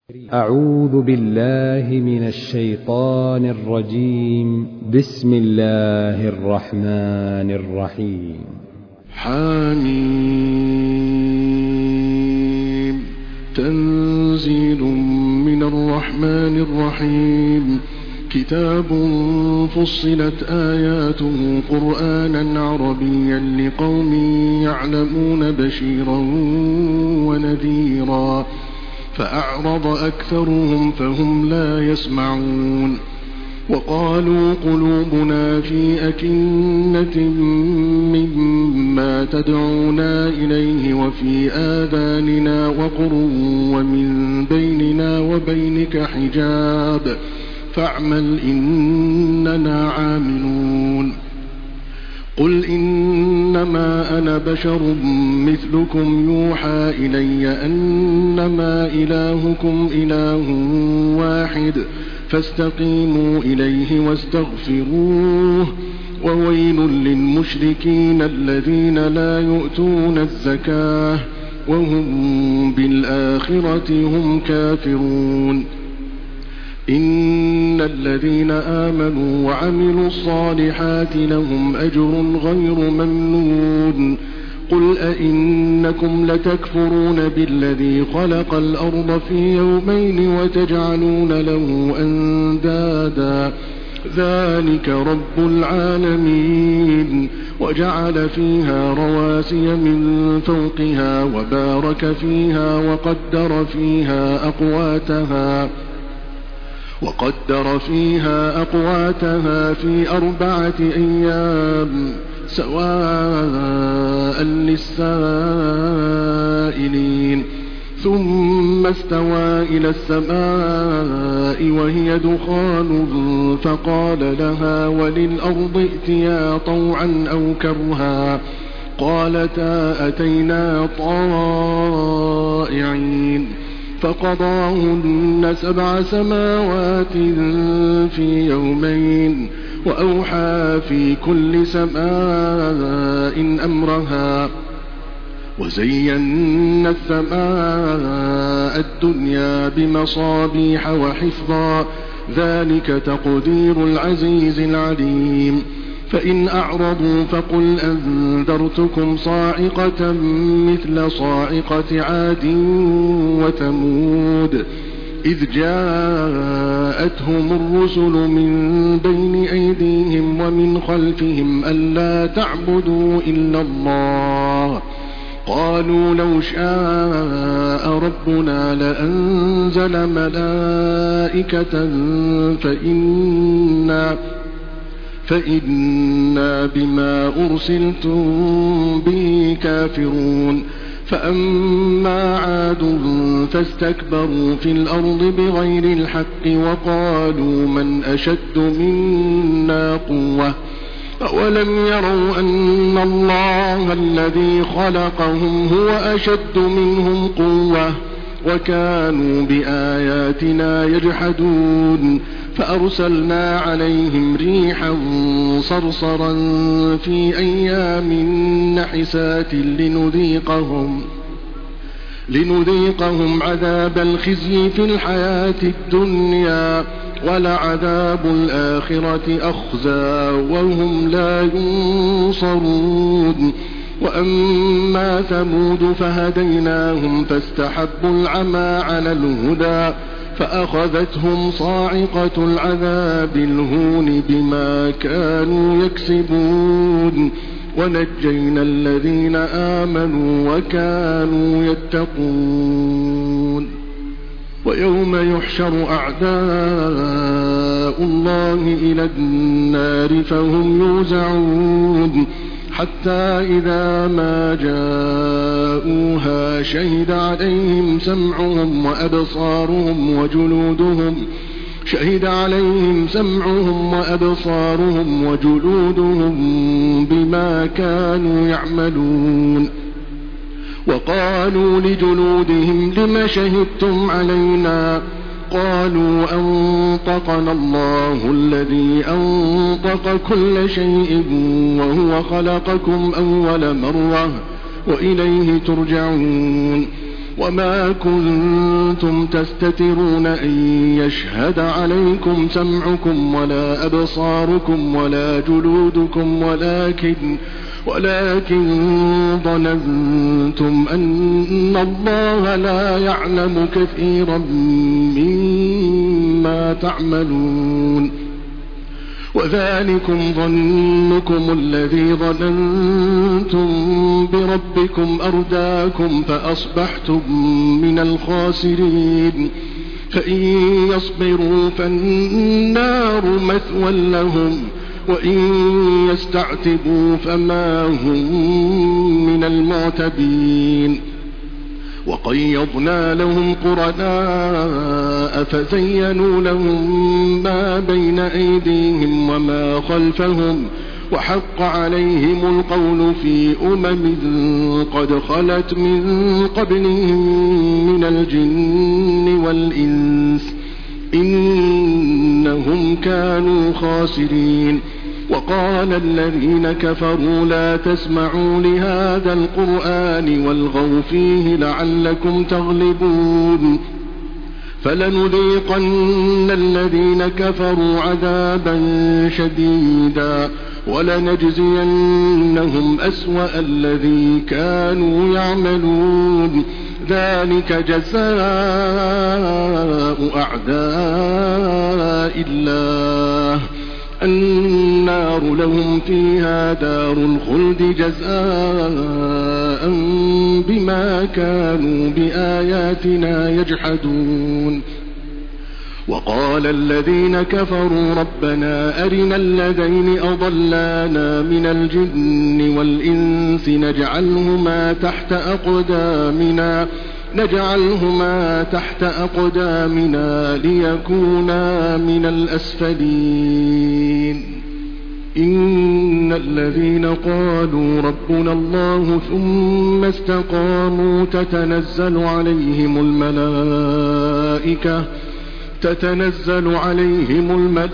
أعوذ بالله من الشيطان الرجيم. بسم الله الرحمن الرحيم. حميم. تنزيل من الرحمن الرحيم. كتاب فصلت آياته قرآنا عربيا لقوم يعلمون بشيرا ونذيرا فأعرض أكثرهم فهم لا يسمعون. وقالوا قلوبنا في أكنة مما تدعونا إليه وفي آذاننا وقر ومن بيننا وبينك حجاب فاعمل إننا عاملون. قل إنما أنا بشر مثلكم يوحى إلي أنما إلهكم إله واحد فاستقيموا إليه واستغفروه. وويل للمشركين الذين لا يؤتون الزكاة وهم بالآخرة هم كافرون. إن الذين آمنوا وعملوا الصالحات لهم أجر غير ممنون. قل أئنكم لتكفرون بالذي خلق الأرض في يومين وتجعلون له أندادا ذلك رب العالمين. وجعل فيها رواسي من فوقها وبارك فيها وقدر فيها أقواتها في 4 أيام سواء للسائلين. ثم استوى إلى السماء وهي دخان فقال لها وللأرض ائتيا طوعا أو كرها قالتا أتينا طائعين. فقضاهن 7 سماوات في يومين وأوحى في كل سماء أمرها وزينا السماء الدنيا بمصابيح وحفظا ذلك تقدير العزيز العليم. فإن أعرضوا فقل أنذرتكم صاعقة مثل صاعقة عاد وثمود إذ جاءتهم الرسل من بين أيديهم ومن خلفهم ألا تعبدوا إلا الله قالوا لو شاء ربنا لأنزل ملائكة فإنا بما أرسلتم به كافرون. فأما عاد فاستكبروا في الأرض بغير الحق وقالوا من أشد منا قوة أولم يروا أن الله الذي خلقهم هو أشد منهم قوة وكانوا بآياتنا يجحدون. فأرسلنا عليهم ريحا صرصرا في أيام نحسات لنذيقهم عذاب الخزي في الحياة الدنيا ولعذاب الآخرة أخزى وهم لا ينصرون. وأما ثمود فهديناهم فاستحبوا العمى على الهدى فأخذتهم صاعقة العذاب الهون بما كانوا يكسبون. ونجينا الذين آمنوا وكانوا يتقون. ويوم يحشر أعداء الله إلى النار فهم يوزعون حتى إذا ما جاءوها شهد عليهم سمعهم وأبصارهم وجلودهم بما كانوا يعملون. وقالوا لجلودهم لم شهدتم علينا قالوا أنطقنا الله الذي أنطق كل شيء وهو خلقكم أول مرة وإليه ترجعون. وما كنتم تستترون أن يشهد عليكم سمعكم ولا أبصاركم ولا جلودكم ولكن ظننتم أن الله لا يعلم كثيرا مما تعملون وذلكم ظنكم الذي ظننتم بربكم أرداكم فأصبحتم من الخاسرين فإن يصبروا فالنار مثوى لهم وإن يستعتبوا فما هم من المعتبين وقيضنا لهم قرناء فزينوا لهم ما بين أيديهم وما خلفهم وحق عليهم القول في قد خلت من قبلهم من الجن والإنس إنهم كانوا خاسرين وقال الذين كفروا لا تسمعوا لهذا القرآن والغوا فيه لعلكم تغلبون فلنذيقن الذين كفروا عذابا شديدا ولنجزينهم أسوأ الذي كانوا يعملون ذلك جزاء أعداء الله النار لهم فيها دار الخلد جزاء بما كانوا بآياتنا يجحدون وقال الذين كفروا ربنا أرنا الذين أضلانا من الجن والإنس نجعلهما تحت أقدامنا ليكونا من الأسفلين إن الذين قالوا ربنا الله ثم استقاموا تتنزل عليهم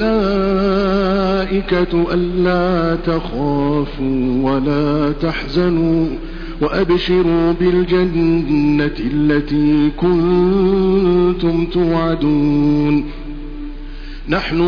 الملائكة ألا تخافوا ولا تحزنوا وأبشروا بالجنة التي كنتم توعدون نحن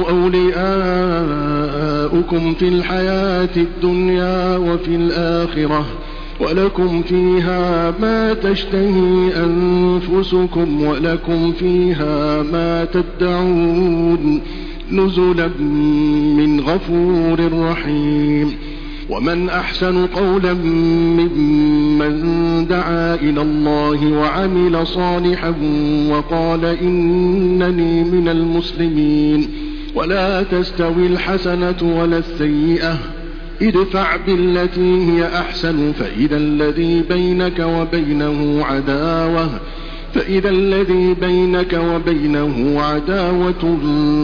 أولياؤكم في الحياة الدنيا وفي الآخرة ولكم فيها ما تشتهي أنفسكم ولكم فيها ما تدعون نزلا من غفور رحيم ومن أحسن قولا ممن دعا إلى الله وعمل صالحا وقال إنني من المسلمين ولا تستوي الحسنة ولا السيئة ادفع بالتي هي أحسن فإذا الذي بينك وبينه عداوة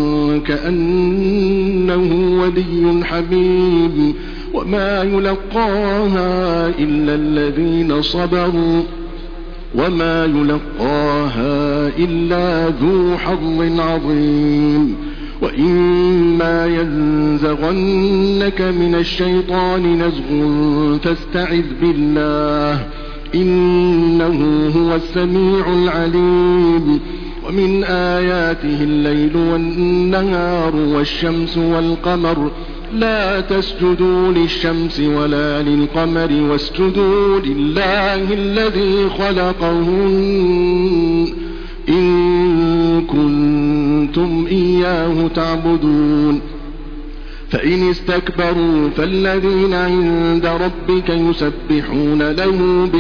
كأنه ولي حميم وما يلقاها إلا الذين صبروا وما يلقاها إلا ذو حظ عظيم وإما ينزغنك من الشيطان نزغ فاستعذ بالله إنه هو السميع العليم ومن آياته الليل والنهار والشمس والقمر لا تسجدوا للشمس ولا للقمر واسجدوا لله الذي خلقهن إن كنتم إياه تعبدون فإن استكبروا فالذين عند ربك يسبحون له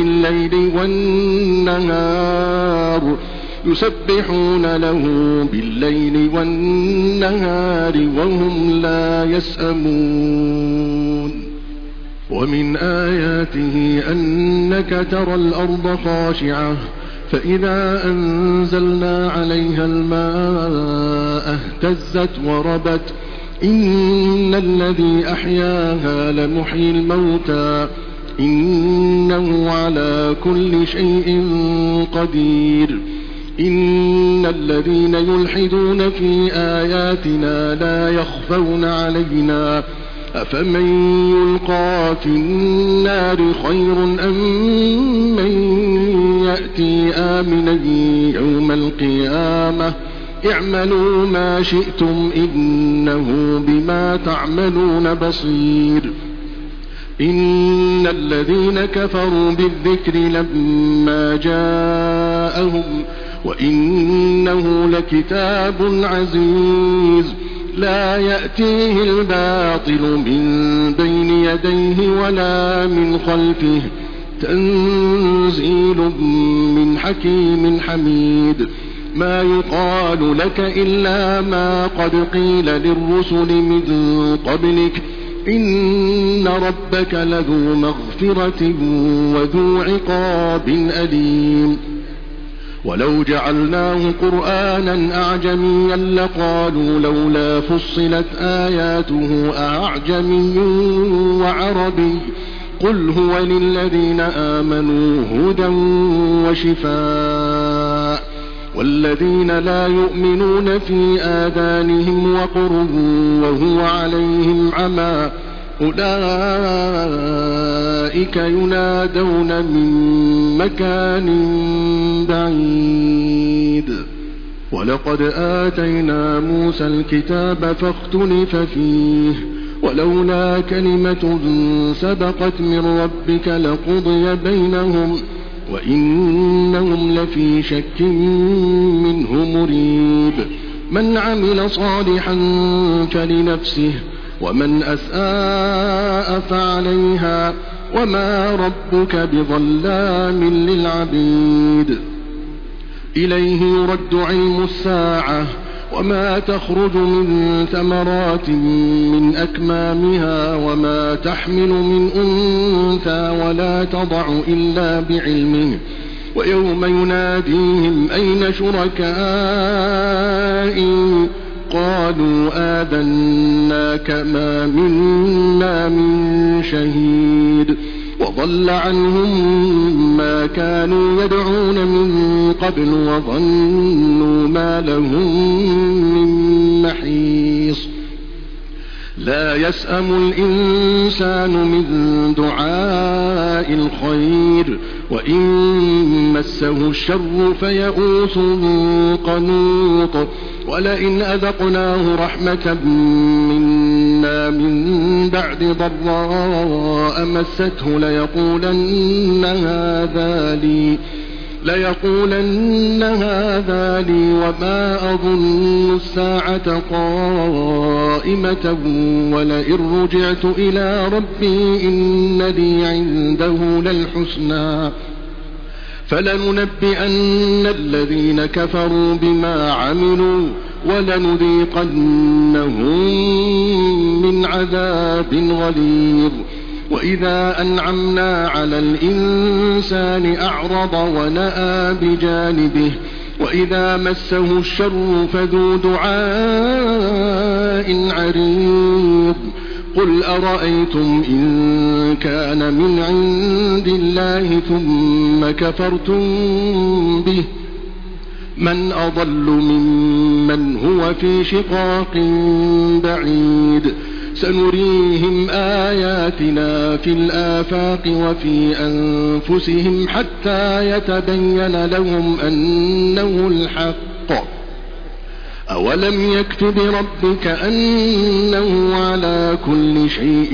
بالليل والنهار وهم لا يسأمون ومن آياته أنك ترى الأرض خاشعة فإذا أنزلنا عليها الماء اهتزت وربت إن الذي أحياها لمحيي الموتى إنه على كل شيء قدير إن الذين يلحدون في آياتنا لا يخفون علينا أفمن يلقى في النار خير أم من يأتي آمنا يوم القيامة اعملوا ما شئتم إنه بما تعملون بصير إن الذين كفروا بالذكر لما جاءهم وإنه لكتاب عزيز لا يأتيه الباطل من بين يديه ولا من خلفه تنزيل من حكيم حميد ما يقال لك إلا ما قد قيل للرسل من قبلك إن ربك لذو مغفرة وذو عقاب أليم ولو جعلناه قرآنا أعجميا لقالوا لولا فصلت آياته أعجمي وعربي قل هو للذين آمنوا هدى وشفاء والذين لا يؤمنون في آذانهم وقر وهو عليهم عمى أولئك ينادون من مكان بعيد ولقد آتينا موسى الكتاب فاختلف فيه ولولا كلمة سبقت من ربك لقضي بينهم وإنهم لفي شك منه مريب من عمل صالحا فلنفسه ومن أساء فعليها وما ربك بظلام للعبيد إليه يرد علم الساعة وما تخرج من ثمرات من أكمامها وما تحمل من أنثى ولا تضع إلا بعلمه ويوم يناديهم أين شركائي قالوا آذناك ما منا من شهيد وضل عنهم ما كانوا يدعون من قبل وظنوا ما لهم من محيص لا يسأم الإنسان من دعاء الخير وإن مسه الشر فيئوس قنوط ولئن أذقناه رحمة منا من بعد ضراء مسته ليقولن هذا لي وما أظن الساعة قائمة ولئن رجعت إلى ربي إن لي عنده للحسنى فلننبئن الذين كفروا بما عملوا ولنذيقنهم من عذاب غليظ وإذا أنعمنا على الإنسان أعرض ونأى بجانبه وإذا مسه الشر فذو دعاء عريض قل أرأيتم إن كان من عند الله ثم كفرتم به من أضل ممن هو في شقاق بعيد سنريهم آياتنا في الآفاق وفي أنفسهم حتى يتبين لهم أنه الحق أولم يكتب ربك أنه على كل شيء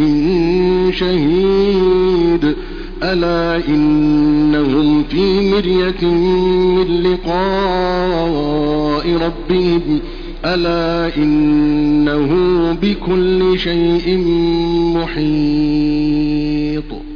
شهيد ألا إنهم في مرية من لقاء ربهم ألا إنه بكل شيء محيط